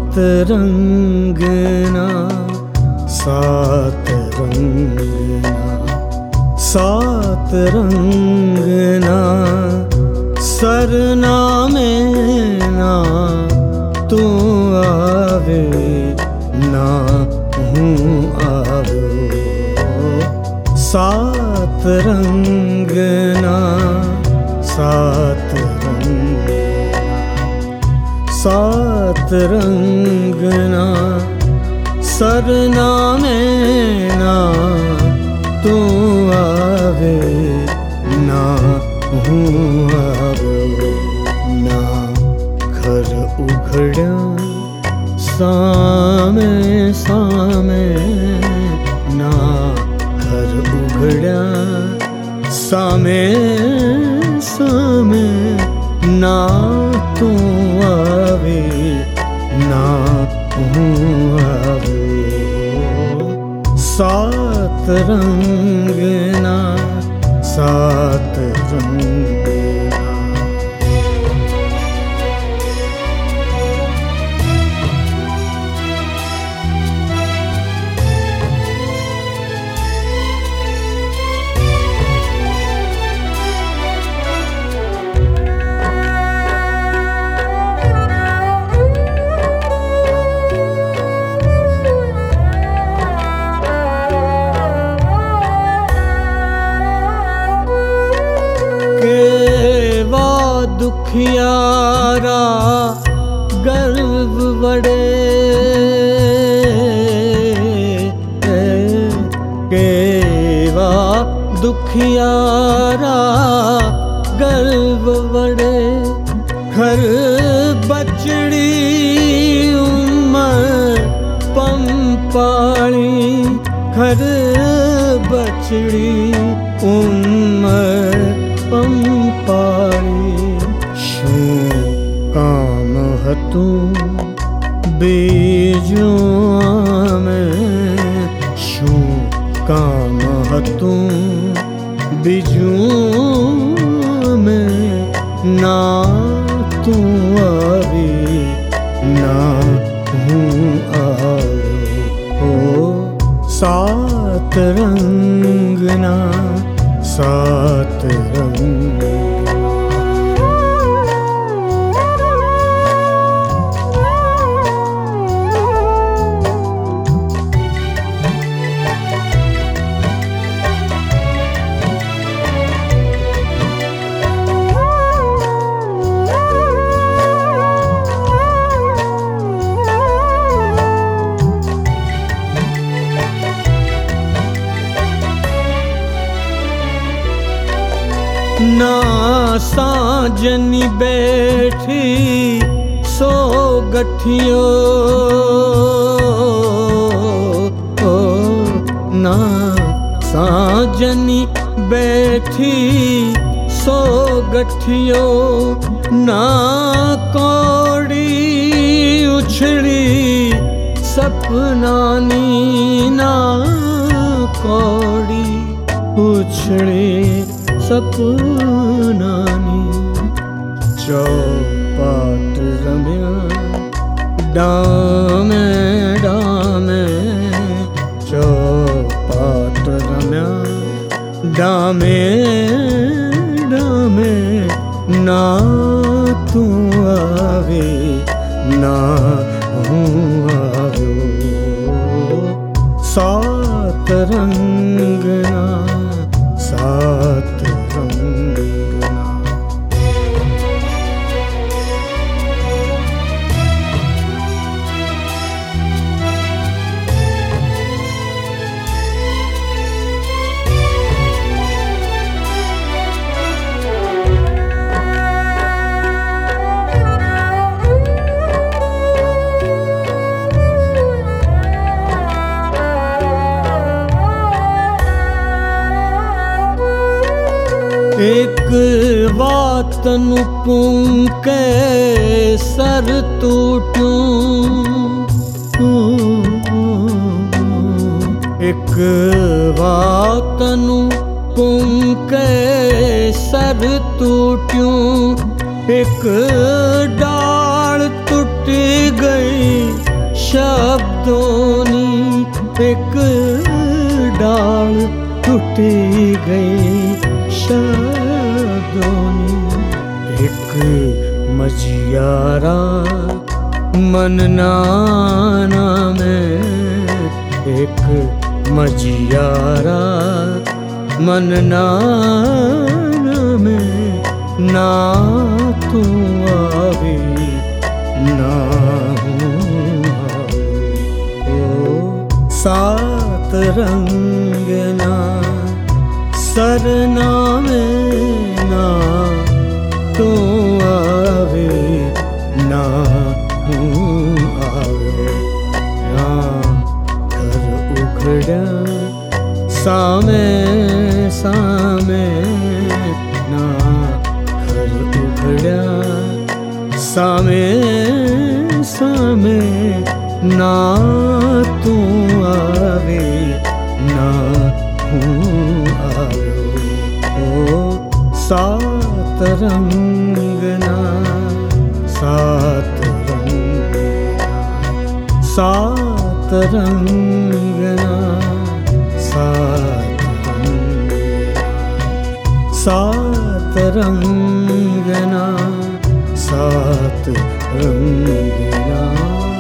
रंगना सात रंगना सात रंगना सरना में ना तू आवे ना हूँ आवो सात रंगना सात रंगना सात रंगना सरना में ना तू आवे ना हूँ आवो ना घर उघड़ा सामे सामे ना घर उघड़ा सामे सामे ना तू आवे ना हूँ आवो सात रंगना सात रंगना। दुखियारा गर्व बड़े केवा दुखियारा गर्व बड़े घर बचड़ी उमर पंपाली घर बचड़ी उमर पंपाली काम हतूं बीजों में शू काम हतूं बीजों में ना तू आवी ना हूँ आवो सात रंगना सात रंगना। ना साजनी बैठी सो गठियो ना साजनी बैठी सो गठियो ना कौड़ी उछड़ी सपनानी ना कौड़ी उछड़ी सपनानी चौपाट रम्या डामे डामे चौपाट रम्या डामे डामे ना तू आवे ना हूँ आवो सात रंगना सात रंगना। एक वातन पुंके सर टूटूं एक वातन पुंके सर टूटूं एक डाल टूट गई शब्दोनी एक डाल टूटी गई शब्दोनी एक मजियारा मन नाना में एक मजियारा मन नाना में ना तू आवे ना ओ सात रंग ना सरना में ना तू आवे ना आवे ना घर उखड़ा सामे सामे ना घर उखड़ा सामे सामे ना तू आवे ना आवे ओ सात रंग ना सात रंग सात रंग ना सात रंग सात रंग ना सात रंग ना